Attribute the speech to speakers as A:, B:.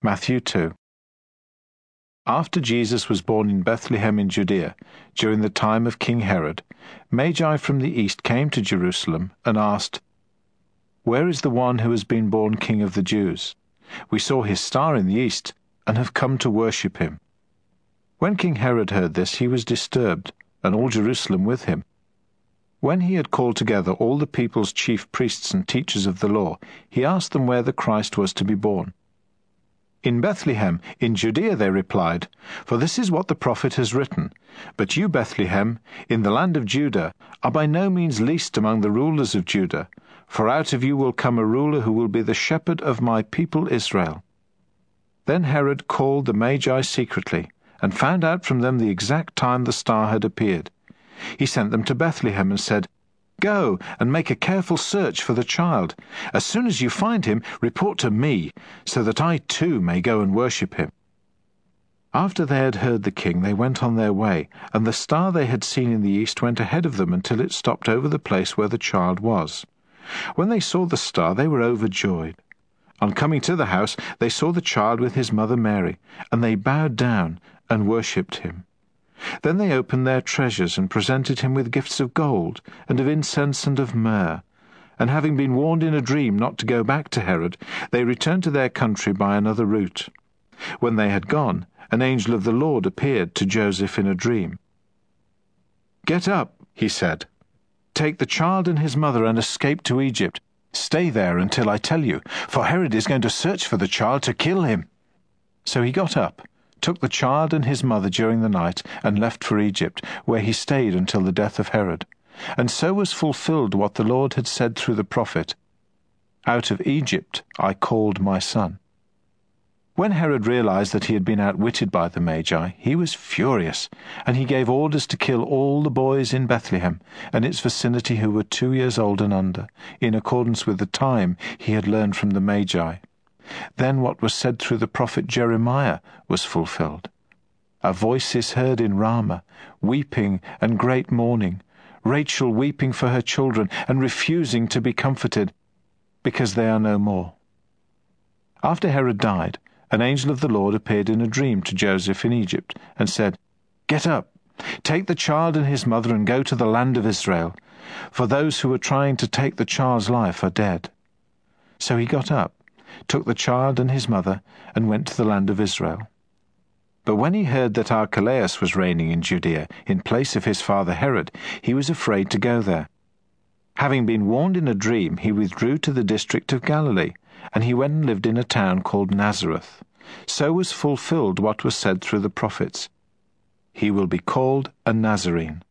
A: Matthew 2. After Jesus was born in Bethlehem in Judea, during the time of King Herod, Magi from the east came to Jerusalem and asked, "Where is the one who has been born King of the Jews? We saw his star in the east and have come to worship him." When King Herod heard this, he was disturbed, and all Jerusalem with him. When he had called together all the people's chief priests and teachers of the law, he asked them where the Christ was to be born. "In Bethlehem, in Judea," they replied, "for this is what the prophet has written. But you, Bethlehem, in the land of Judah, are by no means least among the rulers of Judah, for out of you will come a ruler who will be the shepherd of my people Israel." Then Herod called the Magi secretly, and found out from them the exact time the star had appeared. He sent them to Bethlehem and said, "Go and make a careful search for the child. As soon as you find him, report to me, so that I too may go and worship him." After they had heard the king, they went on their way, and the star they had seen in the east went ahead of them until it stopped over the place where the child was. When they saw the star, they were overjoyed. On coming to the house, they saw the child with his mother Mary, and they bowed down and worshipped him. Then they opened their treasures and presented him with gifts of gold, and of incense, and of myrrh. And having been warned in a dream not to go back to Herod, they returned to their country by another route. When they had gone, an angel of the Lord appeared to Joseph in a dream. "Get up," he said. "Take the child and his mother and escape to Egypt. Stay there until I tell you, for Herod is going to search for the child to kill him." So he got up, took the child and his mother during the night, and left for Egypt, where he stayed until the death of Herod. And so was fulfilled what the Lord had said through the prophet, "Out of Egypt I called my son." When Herod realized that he had been outwitted by the Magi, he was furious, and he gave orders to kill all the boys in Bethlehem and its vicinity who were 2 years old and under, in accordance with the time he had learned from the Magi. Then what was said through the prophet Jeremiah was fulfilled. "A voice is heard in Ramah, weeping and great mourning, Rachel weeping for her children and refusing to be comforted, because they are no more." After Herod died, an angel of the Lord appeared in a dream to Joseph in Egypt and said, "Get up, take the child and his mother and go to the land of Israel, for those who are trying to take the child's life are dead." So he got up, took the child and his mother, and went to the land of Israel. But when he heard that Archelaus was reigning in Judea in place of his father Herod, he was afraid to go there. Having been warned in a dream, he withdrew to the district of Galilee, and he went and lived in a town called Nazareth. So was fulfilled what was said through the prophets, "He will be called a Nazarene."